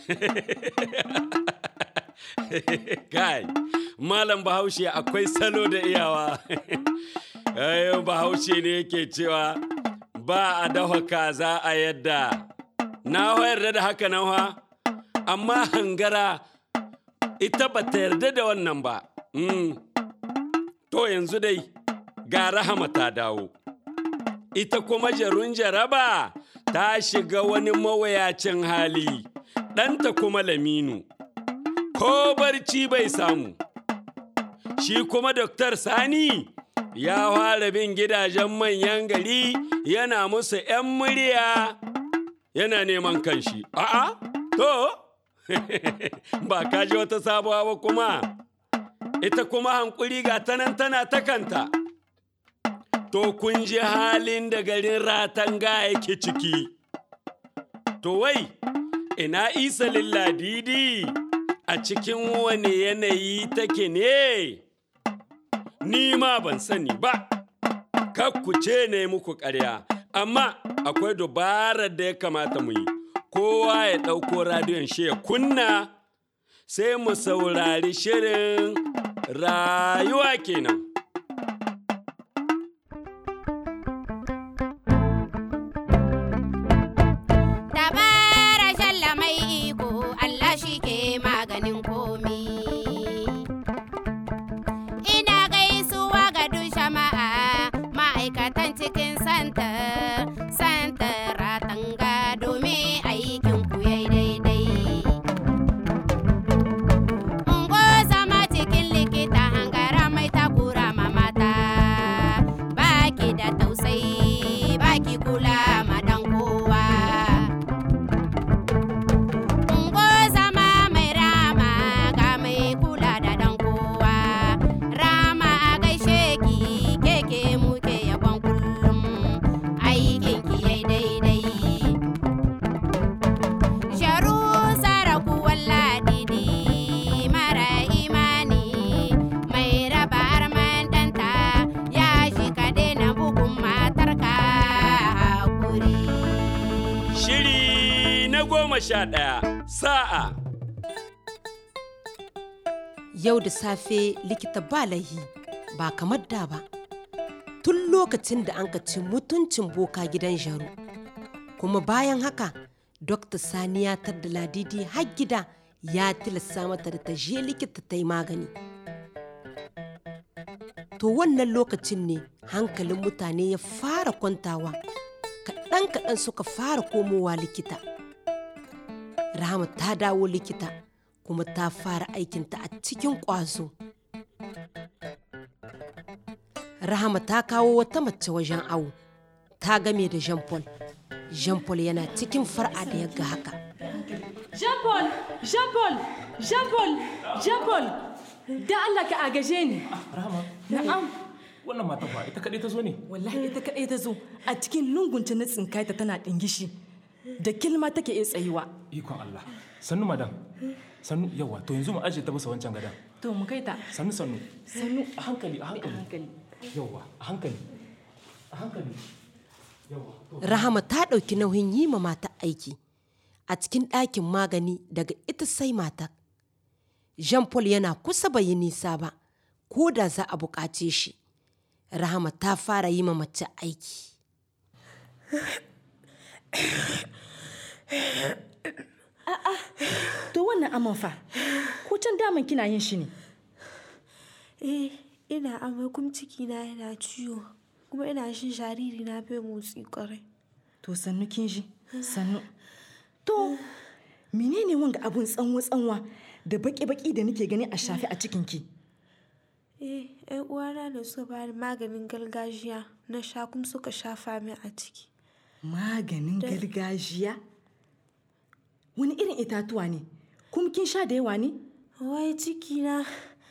Kai, Malam Bahaushe akwai salo da iyawa. Ayo Bahaushe ne yake cewa ba a dafa kaza a yadda. Na yarda da haka nan ha, amma hangara ita ba ta yarda da wannan ba. To yanzu dai ga Rahama ta dawo. Ita kuma Jarun Jaraba ta shiga wani mawuyacin hali, ɗanta kuma Laminu. Ko barci bai samu. Shi kuma Doktar Sani ya fara bin gidajen manyan gari yana musu ‘yan murya yana neman kanshi. A'a, to, ba ka ji wata sabuwa ba kuma. Ita kuma hankuri ga tanan tana ta kanta. To kun ji halin da garin Ratanga yake ciki. To wai, ina Isa Lilladidi a cikin wani yanayi take ne? Ni ma ban sani ba, kakkuce ne muku ƙarya, amma akwai dubarar da ya kamata mu yi. Kowa ya ɗauko radiyon shi ya kunna, sai mu saurari shirin rayuwa kenan. Sa'a. Yau da safe likita ba laihi ba kamar da ba. Tun lokacin da an ci mutuncin boka gidan Jaru. Kuma bayan haka, Dr. Sani ya tar da Ladidi har gida ya tilasta mata da ta je likita ta yi magani. To wannan lokacin ne hankalin mutane ya fara kwantawa. Kaɗan-kaɗan suka fara komowa likita. Rahama ta dawo likita kuma ta fara aikinta a cikin ƙwazo. Rahama ta kawo wata mace wajen awo, ta game da Jean Paul. Jean Paul yana cikin far'a da ya ga haka. Jean Paul, Jean Paul, Jean Paul, Jean Paul, da Allah ka agaje ni. Rahama, na'am. Wannan mata ba ita kaɗai ta zo ne? Wallahi ita kaɗai ta zo, a cikin lungunta na tsinkaita tana ɗingishi. Da kilma take iya tsayuwa. Ikon Allah. Sannu madam. Sannu yawa to yanzu mu aje ta bisa wancan gadan. To mu kai ta. Sannu sannu. Sannu a hankali a hankali. A hankali. Yawa a hankali. A hankali. Yawa. Rahama ta ɗauki nauyin yi ma mata aiki a cikin ɗakin magani daga ita sai mata. Jean Paul yana kusa bai yi nisa ba, ko da za a buƙace shi. Rahama ta fara yi ma mace aiki. A'a, to wannan amon fa, ko can daman kina yin shi ne? Ina amai kuma cikina yana ciwo, kuma ina shin jariri na bai motsi kwarai. To sannu kin ji, sannu. To, menene wanga abun tsanwa-tsanwa da baki-baki da nake gani a shafe a cikinki? ‘Yan uwana da suka bani maganin gargajiya na sha kuma suka shafa min a ciki. Maganin gargajiya? Wani irin itatuwa ne? Kuma kin sha da yawa ne? Wai cikina.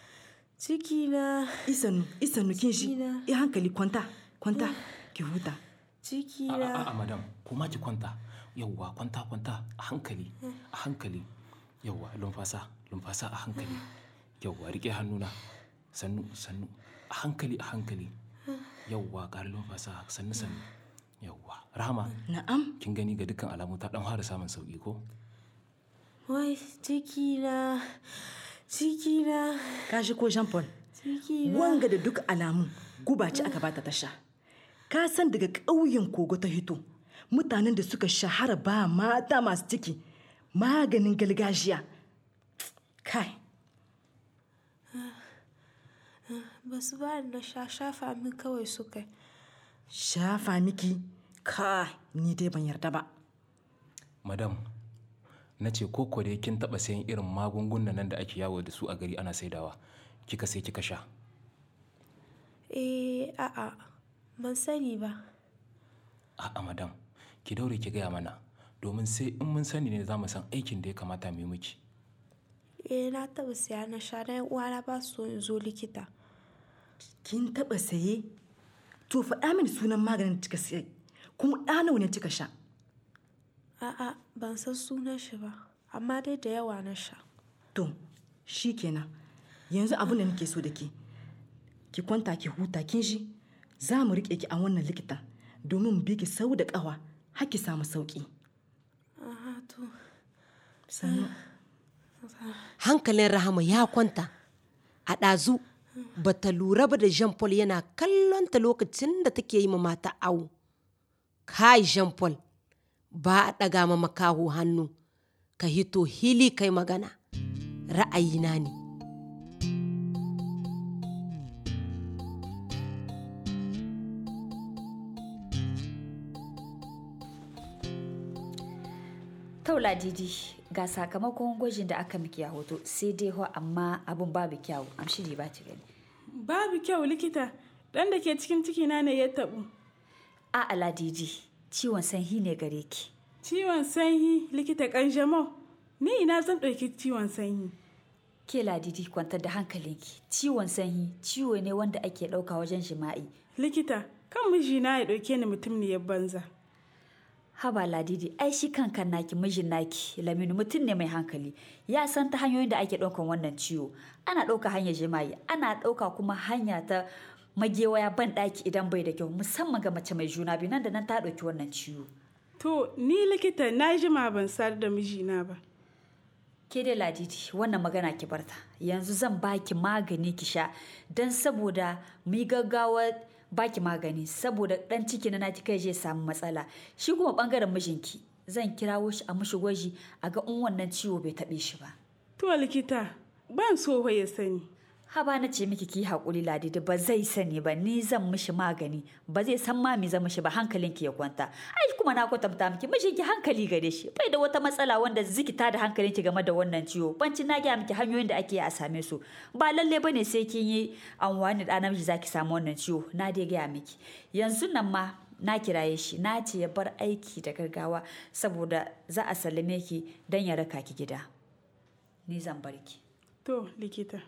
Isanu kin shi. Hankali kwanta, ki huta. Cikina. A'a madam, kuma ki kwanta. Yawwa, kwanta a hankali. Yawwa, lumfasa a hankali. Yawwa, rike hannuna. Sannu. A hankali. Yawwa, ƙara lumfasa sannu. Yawwa, Rahama. Na'am. Kin gani ga dukkan alamu ta dan fara samun sauki ko? Wai, cikina. Cikina. Ka shi ko Jean Paul? Cikina. Wanga da duk alamu guba ce aka bata ta sha. Ka san daga ƙauyen Kogo ta hito, mutanen da suka shahara ba mata masu ciki maganin gargajiya. Kai. Ba su ba na shafa min kawai suka. Shafa miki? Kai, ni dai ban yarda ba. Madam, na ce ko dai kin taɓa sayan irin magungunan nan da ake yawo da su a gari ana saidawa. Kika sai kika sha. A'a, ban sani ba. A'a madam, ki daure ki gaya mana domin sai in mun sani ne za mu san aikin da ya kamata mu yi miki. Na taɓa saya na sha na uwana ba su in zo likita. Kin taɓa saye? To faɗa mini sunan maganin da kika saye, kuma ɗa nawa ne kika sha? A'a, ban san sunan shi ba, amma dai da yawa na sha. To, shi kenan. Yanzu abin da nake so da ke, ki kwanta ki huta kin shi, za mu riƙe ki a wannan likita domin mu bi ki sau da ƙawa har ki samu sauƙi. Aha, to. Sannu. Hankalin Rahama ya kwanta. A ɗazu ba ta lura ba da Jean Paul yana kallonta lokacin da take yi ma mata awo. Kai Jean Paul, ba a ɗaga ma makaho hannu, ka hito hili kai magana. Ra'ayina ne. Taula Didi, ga sakamakon gwajin da aka miki a hoto sai dai ho amma abun babu kyau. Amshi ba ci gani. Babu kyau likita, dan da ke cikin cikina ne ya tabu. A Ladidi, ciwon sanyi ne gare ki. Ciwon sanyi likita kanjamau. Ni ina zan ɗauki ciwon sanyi. Ke Ladidi kwantar da hankalinki. Ciwon sanyi ciwo ne wanda ake ɗauka wajen jima'i. Likita, kan mijina ya ɗauke ni mutum ne ya banza. Haba Ladidi, ai shi kankan naki mijin naki Laminu mutum ne mai hankali. Ya san ta hanyoyin da ake ɗaukan wannan ciwo. Ana ɗauka hanyar jima'i, ana ɗauka kuma hanya ta magewaya ban ɗaki idan bai da kyau, musamman ga mace mai juna biyu nan da nan ta ɗauki wannan ciwo. To, ni likita na jima ban sadu da mijina ba. Ke dai Ladidi, wannan magana ki barta. Yanzu zan baki magani ki sha don saboda mu yi gaggawa baki magani saboda dan ciki na naki kai zai samu matsala. Shi kuma bangaren mijinki zan kirawo shi a mishi gwaji a ga in wannan ciwo bai taɓe shi ba. To likita, ban so ya sani. Haba na ce miki ki haƙuri Ladidi, ba zai sani ba, ni zan mishi magani, ba zai san ma me zan mishi ba, hankalinki ya kwanta. Ai kuma na kwatanta miki mijinki hankali gare shi, bai da wata matsala wanda zikita da hankalinki game da wannan ciwo. Banci na gaya miki hanyoyin da ake a same su. Ba lalle bane sai kin yi amfani da namiji zaki samu wannan ciwo. Na dai gaya miki. Yanzu nan ma na kiraye shi, na ce ya bar aiki da gaggawa saboda za a sallame ki dan ya raka ki gida. Ni zan bar ki. To likita.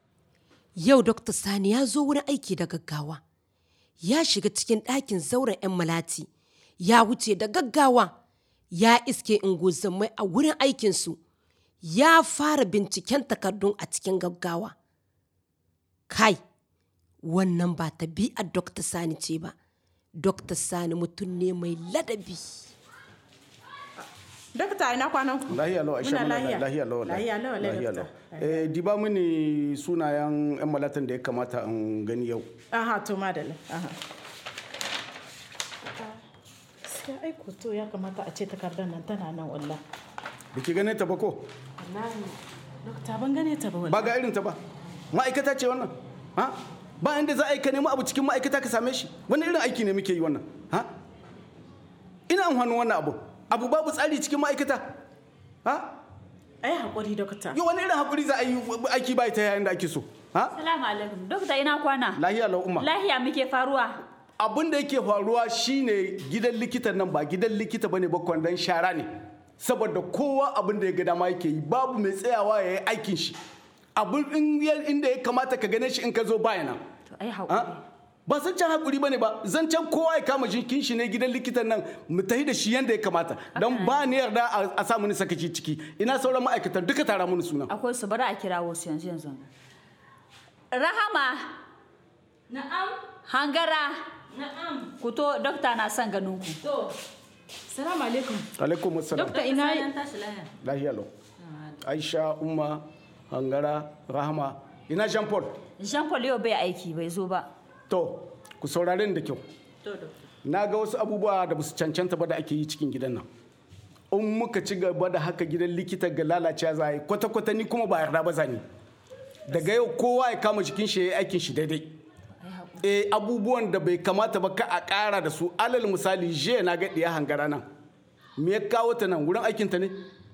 Yau Dr. Sani ya zo wurin aiki da gaggawa. Ya shiga cikin ɗakin zauren 'yan malati. Ya wuce da gaggawa. Ya iske ingozamai a wurin aikinsu. Ya fara binciken takardun a cikin gaggawa. Kai, wannan ba tabi'ar Dr. Sani ce ba. Dr. Sani mutum ne mai ladabi. Dokta ina kwanan ku? Lahiya lawa Aisha, lahiya lawa. Lahiya lawa. Diba mini sunayen 'yan malatan da ya kamata in gani yau. Aha, to madalla. Aha. Sai aiko to ya kamata a ce takardar nan tana nan wallah. Biki gane ta ba ko? Wallahi, dokta ban gane ta ba wallahi. Ba ga irin ta ba. Ma'aikata ce wannan. Ha? Ba inda za a yi ka nemi abu cikin ma'aikata ka same shi. Wani irin aiki ne muke yi wannan? Ha? Ina amfanin wannan abu. Abu babu tsari cikin ma'aikata. Ha? Ai hakuri dokta. Yau wani irin hakuri za a yi aiki ba ta yayin da ake so. Ha? Salamu alaikum. Dokta ina kwana? Lahiya lau umma. Lahiya muke faruwa. Abin da yake faruwa shine gidan likitan nan ba gidan likita bane ba kwandon shara ne. Saboda kowa abin da ya ga dama yake yi babu mai tsayawa ya yi aikin shi. Abin inda ya kamata ka gane shi in ka zo bayana. To ai hakuri. Ba san can hakuri bane ba, zan can kowa ya kama jikin shi ne gidan likitan nan mu tafi da shi yanda ya kamata. Dan ba ni yarda a sa mini sakaci ciki. Ina sauran ma'aikatan duka tara mini suna. Akwai su bari a kirawo su yanzu. Rahama. Na'am. Hangara. Na'am. Kuto dokta na son ganin ku. To. Salamu alaikum. Alaikum assalam. Dokta ina Lahiya lau. Aisha, Umma, Hangara, Rahama. Ina Jean Paul? Jean Paul yau bai aiki bai zo ba. To, ku saurare ni da kyau. Na ga wasu abubuwa da basu cancanta ba da ake yi cikin gidan nan. In muka ci gaba da haka gidan likita ga lalacewa za a yi kwata-kwata ni kuma ba yarda ba zani. Daga yau kowa ya kama jikin shi ya yi aikin shi daidai. Abubuwan da bai kamata ba ka a ƙara da su. Alal misali je na ga ɗiya Hangara nan. Me ya kawo ta nan wurin aikinta ne?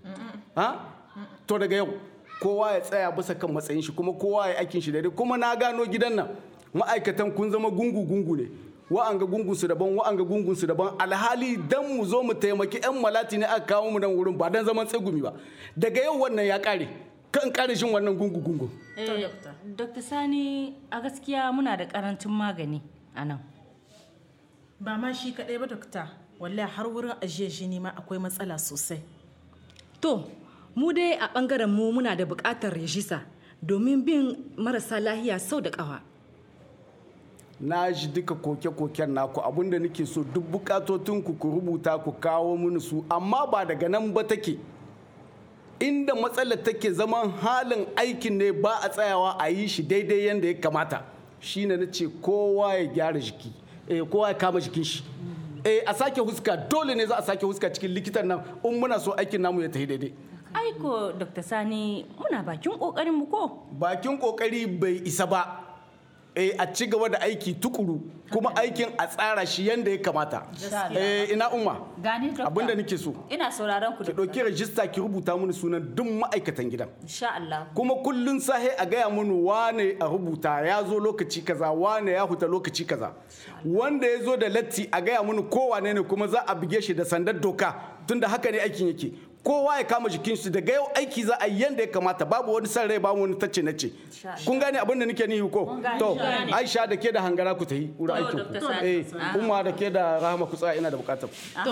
To daga yau kowa ya tsaya bisa kan matsayin shi kuma kowa ya aikin shi daidai. Kuma na gano gidan nan ma'aikatan kun zama gungu-gungu ne. Wa'anga gungunsu daban wa'anga gungunsu daban alhali dan mu zo mu taimaki 'yan malati ne aka kawo mu nan wurin ba dan zaman tsegumi ba. Daga yau wannan ya ƙare. Kan ƙare shin wannan gungu-gungu. Dr. Sani a gaskiya muna da ƙarancin magani a nan. Ba ma shi kaɗai ba dokta, wallahi har wurin ajiye jini ma akwai matsala sosai. To, mu dai a ɓangaren mu muna da buƙatar rejista domin bin marasa lahiya sau da ƙafa. Na ji duka koke-koken naku abinda nake so duk bukatotinku ku rubuta ku kawo mini su amma ba daga nan ba take. Inda matsalar take zaman halin aikin ne ba a tsayawa a yi shi daidai yadda ya kamata. Shi ne na ce kowa ya gyara jiki, kowa ya kama jikin shi. A sake huska dole ne za a sake huska cikin likitan nan in muna so aikin namu ya tafi daidai. Aiko Dr. Sani muna bakin ƙoƙarin mu ko? Bakin ƙoƙari bai isa ba. A ci gaba da aiki tukuru kuma aikin a tsara shi yadda ya kamata. Ina Umma. Gani dokta. Abinda nake so. Ina sauraron ku. Ki ɗauki rajista ki rubuta mini sunan duk ma'aikatan gidan. Insha Allah. Kuma kullun sahe a gaya mini wane a rubuta ya zo lokaci kaza wane ya huta lokaci kaza. Wanda ya zo da latti a gaya mini kowane ne kuma za a buge shi da sandar doka tunda haka ne aikin yake. Kowa ya kama jikin shi daga yau aiki za a yi yanda ya kamata babu wani san rai babu wani tace nace kun gane abin da nake nihi ko to Aisha da ke da Hangara ku tayi wurin aikin ku Umma da ke da Rahama ku tsaya ina da bukatar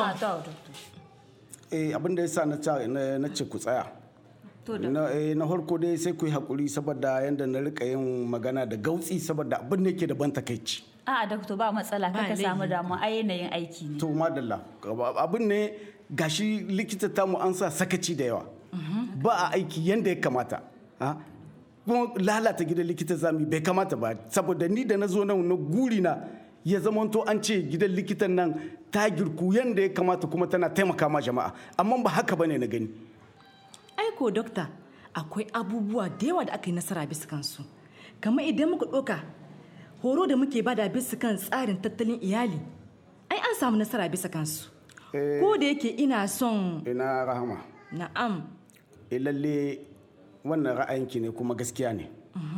abin da yasa na ce ku tsaya na farko dai sai ku yi hakuri saboda yanda na rika yin magana da gautsi saboda abin da yake da ban takeici doctor ba matsala kaka samu damu a yanayin aiki ne to madalla abin ne gashi likita tamu an sa sakaci da yawa ba a aiki yadda ya kamata kuma lalata gidan likita zami bai kamata ba saboda ni da na zo nan na guri na ya zamanto an ce gidan likitan nan ta girku yadda ya kamata kuma tana taimaka ma jama'a amma ba haka bane na gani aiko dokta akwai abubuwa da yawa da aka yi nasara bisa kansu kamar idan muka ɗauka horo da muke bada bisa kan tsarin tattalin iyali ai an samu nasara bisa kansu ko da yake ina son ina Rahama na'am lalle wannan ra'ayinki ne kuma gaskiya ne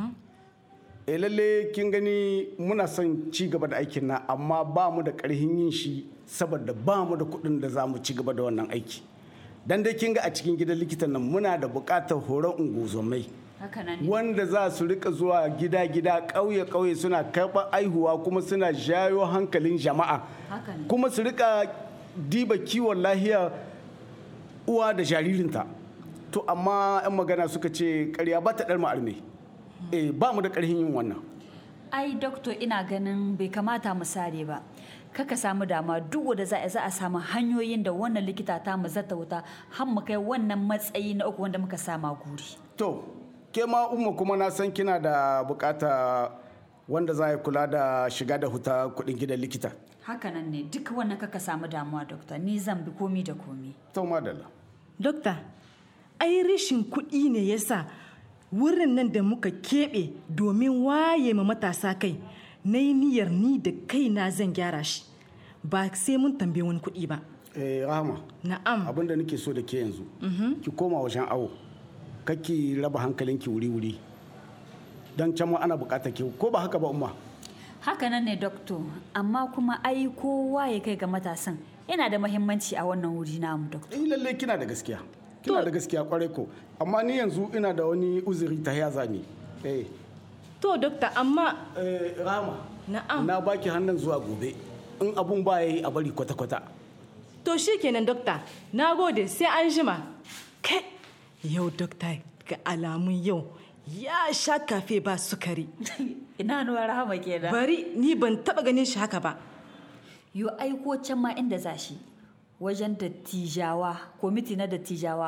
lalle kin gani muna son ci gaba da aikin na amma ba mu da ƙarfin yin shi saboda ba mu da kuɗin da za mu ci gaba da wannan aiki dan dai kin ga a cikin gidan likitan nan muna da buƙatar horon ungozomai wanda za su rika zuwa gida-gida ƙauye-ƙauye suna karɓar aihuwa kuma suna jayo hankalin jama'a kuma su rika diba kiwon lahiya uwa da jaririnta to amma 'yan magana suka ce ƙarya ba ta ɗar ma'arme ba mu da ƙarfin yin wannan ai doktor ina ganin bai kamata mu sare ba kaka samu dama duk wanda za a samu hanyoyin da wannan likita ta mu zata wuta har mu kai wannan matsayi na uku wanda muka sama guri to ke ma umma kuma na san kina da bukata wanda za ya kula da shiga da huta kuɗin gidan likita hakanan ne duka wannan kaka samu damuwa dokta ni zan bi komi da komi to madalla dokta ai rashin kuɗi ne yasa wurin nan da muka keɓe domin waye ma matasa kai na yi niyyar ni da kaina zan gyara shi ba sai mun tambaye wani kuɗi ba Rahama na'am abinda nake so da ke yanzu ki koma wajen awo kake raba hankalinki wuri-wuri don can ma ana bukatar ki ko ba haka ba umma hakanan ne doktor amma kuma ai kowa ya kai ga matasan yana da muhimmanci a wannan wuri namu doktor lalle kina da gaskiya kwarai ko amma ni yanzu ina da wani uzuri ta ya zani to doktor amma Rama na'am na baki hannun zuwa gobe in abun ba yayi a bari kwata-kwata to shikenan doktor nagode sai an jima kai yau doktor ga alamun yau ya sha kafe ba sukari ina nuwa Rahama kenan bari ni ban taba ganin shi haka ba yo aiko can ma inda zashi wajen dattijawa kwamiti na dattijawa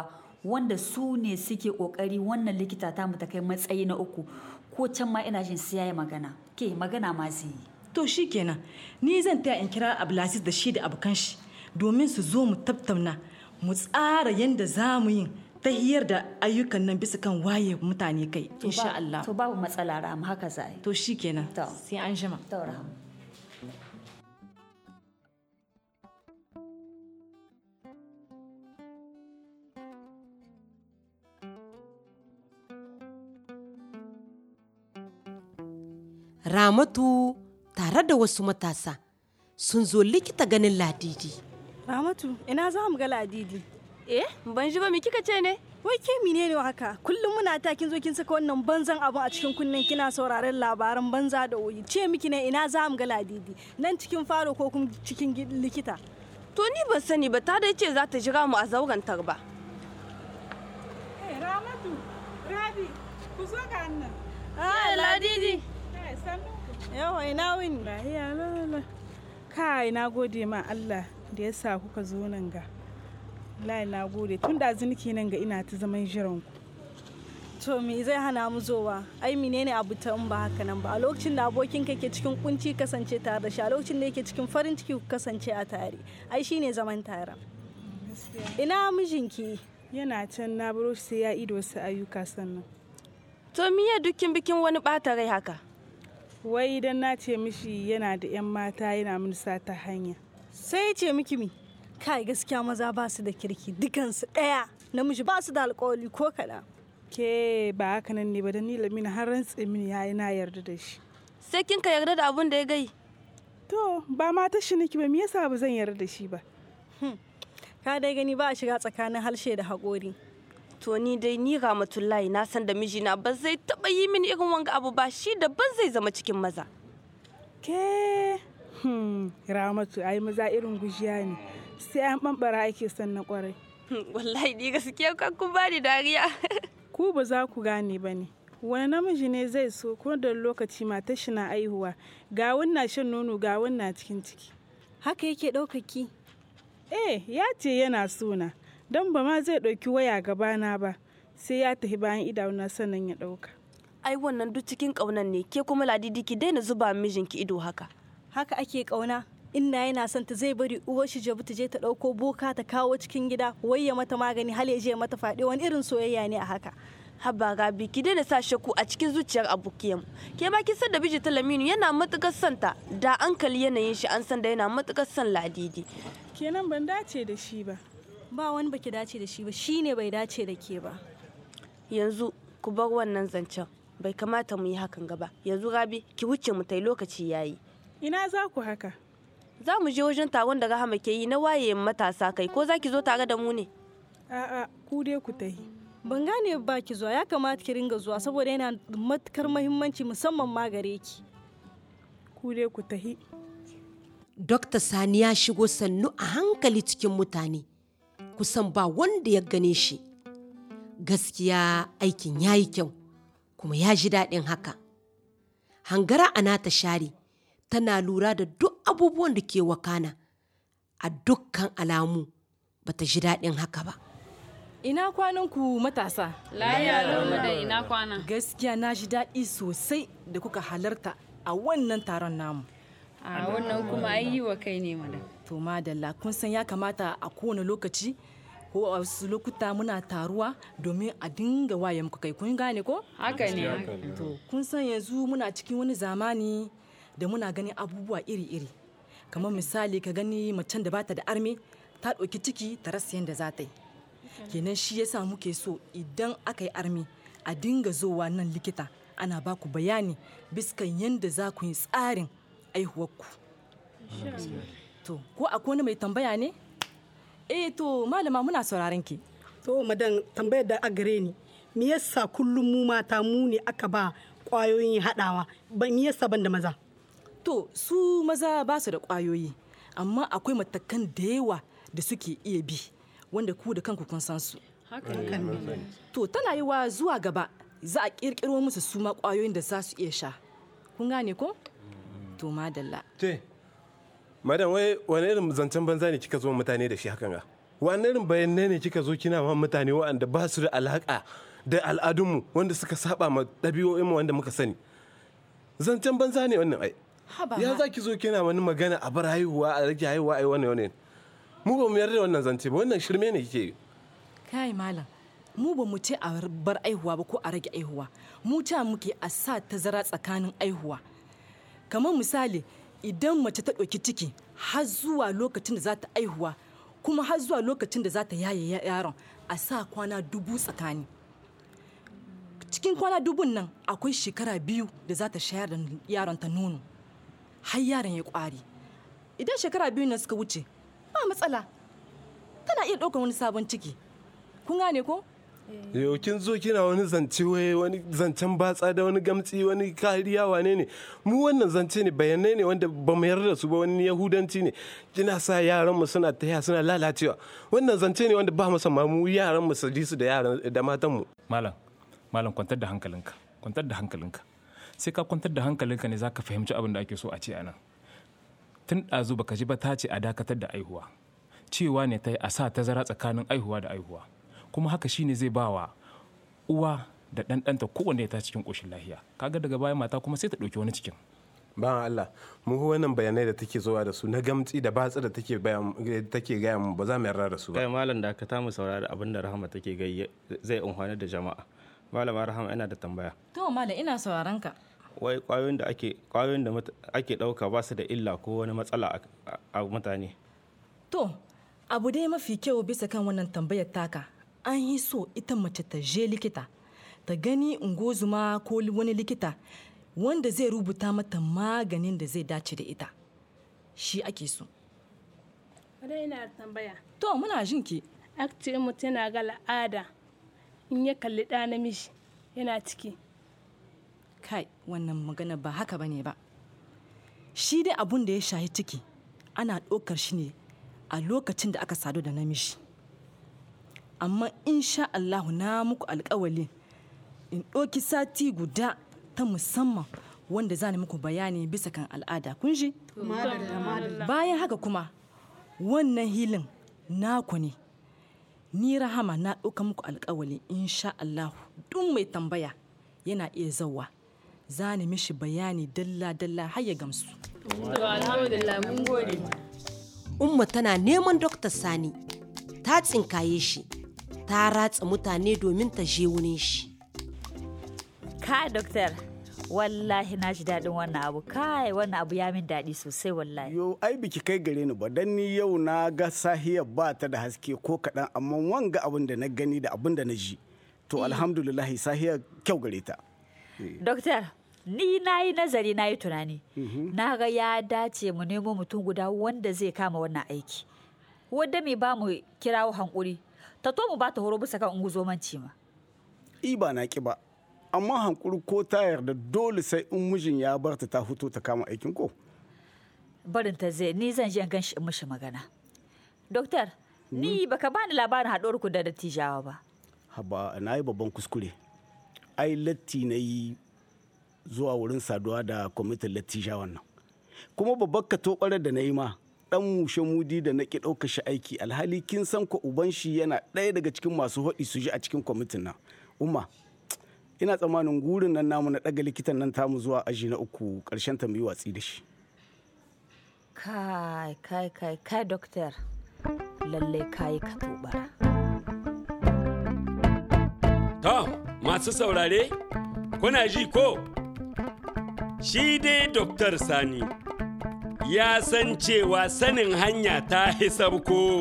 wanda su ne suke kokari wannan likita ta mu ta kai matsayi na 3 ko can ma ina jin sai yayi magana ke magana ma zai yi. To shikenan ni zan taya in kira Abdulaziz da shi da abokan shi domin su zo mu tattauna mu tsara yanda za mu yi tahiyar da ayyukan nan bisa kan waye mutane kai insha Allah. To babu matsala Rahama haka za a yi. To shikenan sai an jima. To Rahama. Ramatu tare da wasu matasa sun zo likita ganin Ladidi. Ramatu, ina za mu ga Ladidi? Ban ji ba me kika ce ne? Wai ke menene haka? Kullum muna ta kin zo kin saka wannan banzan abu a cikin kunnen kina sauraron labaran banza da woyi. Ce miki ne ina za mu ga Ladidi? Nan cikin faro ko kuma cikin likita? To ni ban sani ba ta dai ce za ta jira mu a zauren tarba. Ramatu, Rabi, ku zo ga nan. Ladidi. Yawa ina wuni. Lahiya lala. Kai na gode ma Allah da ya sa kuka zo nan ga. Lai na gode tun da zinki nan ga ina ta zaman jiran ku. To me zai hana mu zowa? Ai menene abu ta in ba haka nan ba. A lokacin da abokin ka ke cikin kunci kasance tare da shi, a lokacin da yake cikin farin ciki ku kasance a tare. Ai shine zaman tare. Ina mijinki? Yana can na baro shi sai ya ido wasu ayyuka sannan. To miye dukkin bikin wani ɓata rai haka? Wai idan na ce mishi yana da 'yan mata yana min sata hanya. Sai ya ce miki mi? Kai gaskiya maza ba su da kirki dukansu ɗaya, namiji ba su da alƙawari ko kaɗan. Ke ba haka nan ne ba da ni Lamina har rantse mini yayi na yarda da shi. Sai kin ka yarda da abun da ya gai? To ba mata shi niki ba me yasa ba zan yarda da shi ba? Ka dai gani ba a shiga tsakanin harshe da haƙori. To ni dai ni Ramatullahi na san da mijina ba zai taɓa yi mini irin wanga abu ba, shi da ban zai zama cikin maza. Ke Ramatu ai maza irin gujiya ne sai an bambara ake son na kwarai. Wallahi ni gaskiya kan ku bani dariya. Ku ba za ku gane ba ne. Wani namiji ne zai so ko da lokaci matar shi na aihuwa ga wannan shan nono ga wannan cikin ciki. Haka yake ɗaukaki? Ya ce yana sona. Don ba ma zai ɗauki waya gabana ba sai ya tafi bayan idanuna sannan ya ɗauka. Ai wannan duk cikin ƙaunan ne, ke kuma Ladidi ki daina zuba mijinki ido haka. Haka ake ƙauna? Inna yana son ta zai bari uwar shi Jabu ta je ta ɗauko boka ta kawo cikin gida wai ya mata magani hal ya je mata faɗi, wani irin soyayya ne a haka. Haba Rabi ki daina sa shakku a cikin zuciyar abokiyan. Ke ma kin san da biji Laminu yana matukar son ta, da ankali yanayin shi an san da yana matukar son Ladidi. Kenan ban dace da shi ba. Ba wani baki dace da shi ba, shine bai dace da ke ba. Yanzu ku bar wannan zancen, bai kamata mu yi hakan gaba. Yanzu Rabi ki wuce mu tai lokaci yayi. Ina za ku haka? Za mu je wajen taron da Rahama ke yi na waye matasa kai, ko za ki zo tare da mu ne? A'a, ku dai ku tahi. Ban gane ba ki zuwa, ya kamata ki ringa zuwa saboda yana matukar muhimmanci musamman ma gare ki. Ku dai ku tahi. Dokta Sani ya shigo sannu a hankali cikin mutane. Kusan ba wanda ya gane shi. Gaskiya aikin ya yi kyau, kuma ya ji daɗin haka. Hangara a nata share tana lura da duk abubuwan da ke wakana. A dukkan alamu ba ta ji daɗin haka ba. Ina kwanan ku matasa? Lahiya da ina kwana. Gaskiya na ji daɗi sosai da kuka halarta a wannan taron namu. A wannan kuma an yi wa kai ne madam. To madalla, kun san ya kamata a kowane lokaci ko a wasu lokuta muna taruwa domin a dinga waye muku kai, kun gane ko? Haka ne. To kun san yanzu muna cikin wani zamani da muna ganin abubuwa iri-iri. Kamar misali ka gani macen da bata da arme ta ɗauki ciki ta rasa yadda za ta yi. Kenan shi yasa muke so idan aka yi arme a dinga zowa nan likita ana ba ku bayani biskan yadda za ku yi tsarin aihuwarku. To ko akwai wani mai tambaya ne? To malama muna sauraron ki. To madan tambayar da a gare ni, me yasa kullum mu mata mu ne aka ba kwayoyin haɗawa, me yasa ban da maza? To su maza ba su da kwayoyi, amma akwai matakan da yawa da suke iya bi wanda ku da kanku kun san su. To tana yi wa zuwa gaba za a kirkiro musu su ma kwayoyin da za su iya sha. Kun gane ko? To madalla. Madam wai wani irin zancen banza ne kika zo mutane da shi hakan ga? wani irin bayanai ne kika zo kina ma mutane waɗanda ba su da alaƙa da al'adunmu wanda suka saba ma ɗabi'o'inmu wanda muka sani. Zancen banza ne wannan ai. Ya za ki zo kina wani magana a bar haihuwa a rage haihuwa ai wani. Mu ba mu yarda da wannan zance ba, wannan shirme ne kike yi. Kai malam, mu ba mu ce a bar aihuwa ba ko a rage aihuwa. Mu ta muke a sa tazara tsakanin aihuwa. Kamar misali, idan mace ta ɗauki ciki har zuwa lokacin da za ta aihuwa kuma har zuwa lokacin da za ta yaye yaron a sa kwana 2 tsakani. Cikin kwana 2 nan akwai shekara 2 da za ta shayar da yaron ta nono har yaron ya kwari. Idan shekara 2 nan suka wuce ba matsala, tana iya ɗaukar wani sabon ciki. Kun gane ko? Yau kin zo kina wani zance wani zancen batsa da wani gamtsi wani kariya wane ne? Mu wannan zance ne bayanai ne wanda ba mu yarda da su ba, wani yahudanci ne. Kina sa yaran mu suna taya suna lalacewa. Wannan zance ne wanda ba mu san mu yaran mu su ji su da matan mu. Malam kwantar da hankalinka. Sai ka kwantar da hankalinka ne zaka fahimci abin da ake so a ce anan. Tun ɗazu baka ji ba ta ce a dakatar da aihuwa. Cewa ne ta yi a sa tazara tsakanin aihuwa da aihuwa. Kuma haka shine zai ba wa uwa da ɗanɗanta kowanne ya ta cikin ƙoshin lahiya. Kaga daga baya mata kuma sai ta ɗauki wani cikin. Ba Allah, mu wannan bayanai da take zuwa da su na gamtsi da batsa da take gaya mu ba za mu yarda da su ba. Kai malam da ka ta mu saurari abin da Rahama take gai zai amfani da jama'a. Malama Rahama ina da tambaya. To malam ina sauraron ka. Wai kwayoyin da ake ɗauka ba su da illa ko wani matsala a mutane. To abu dai mafi kyau bisa kan wannan tambayar taka. An yi so ita mace ta je likita ta gani ungozuma ko wani likita wanda zai rubuta mata maganin da zai dace da ita, shi ake so. Wadda ina tambaya. To muna jin ki. Akci mutum yana ga al'ada in ya kalli ɗa namiji yana ciki. Kai wannan magana ba haka bane ba. Shi dai abun da ya shahi ciki ana ɗaukar shi ne a lokacin da aka sadu da namiji. Amma insha Allahu na muku alƙawali in ɗauki sati guda ta musamman wanda za ni muku bayani bisa kan al'ada kun ji? Bayan haka kuma wannan hilin naku ne. Ni Rahama na ɗauka muku alƙawali insha Allahu duk mai tambaya yana iya zauwa. Za ni mishi bayani dalla-dalla har ya gamsu. Alhamdulillah mun gode. Umma tana neman Dr. Sani, ta tsinkaye shi, ta ratsa mutane domin ta je wurin shi. Kai doktor, wallahi na ji daɗin wannan abu. Kai wannan abu ya min daɗi sosai wallahi. Yo ai biki kai gare ni ba dan ni yau na ga sahiya ba ta da haske ko kaɗan, amma wanga abin da na gani da abin da na ji. To alhamdulillah sahiya kyau gare ta. Doktor, ni na yi nazari na yi tunani. Na ga ya dace mu nemo mutum guda wanda zai kama wannan aiki. Wanda mai ba mu kirawo hankuri. Ta to mu ba ta horo bisa kan unguzomanci ma. Ba na ki ba. Amma hankuri ko ta yarda dole sai in mijin ya bar ta fito ta kama aikin ko. Barin ta zai ni zan je gan shi mishi magana. Doktor, ni baka bani labarin haɗuwar ku da dattijawa ba. Haba na yi babban kuskure. Ai latti na yi zuwa wurin saduwa da kwamitin lattijawan nan. Kuma babbar ka tobarar da na yi ma dan mushe mudi da na ki ɗauka shi aiki alhali kin san ko uban shi yana ɗaya daga cikin masu haɗi su ji a cikin kwamitin nan. Umma, ina tsammanin gurin nan namu na ɗaga likitan nan tamu zuwa aji na 3 ƙarshen ta mu yi watsi da shi. Kai doktor, lallai kayi ka tobara. To, masu saurare, kuna ji ko? Shi dai Dr. Sani ya san cewa sanin hanya ta hisabko.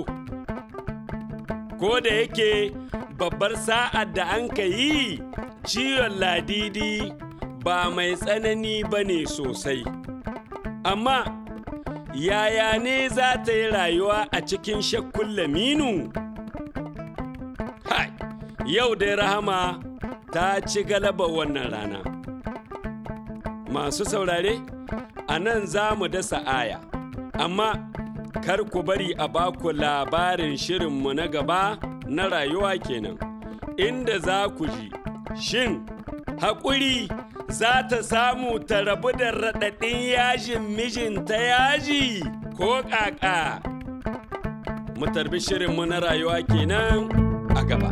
Ko da yake babbar sa'ad da an ka yi ciwon ladidi ba mai tsanani ba ne sosai. Amma yaya ne za ta yi rayuwa a cikin shakkun Laminu? Hai, yau dai Rahama ta ci galaba wannan rana. Masu saurare, a nan za mu dasa aya, amma kar ku bari a baku labarin shirinmu na gaba na rayuwa kenan, inda za ku ji shin haƙuri za ta samu ta rabu da raɗaɗin yajin mijinta yaji ko ƙaƙa. mu tarbi shirinmu na rayuwa kenan a gaba.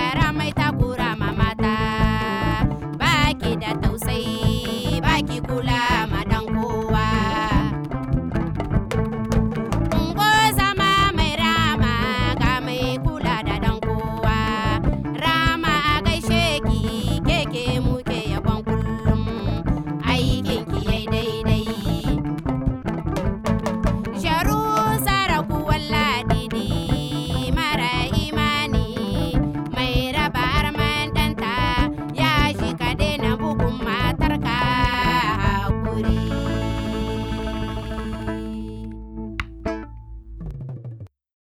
Kula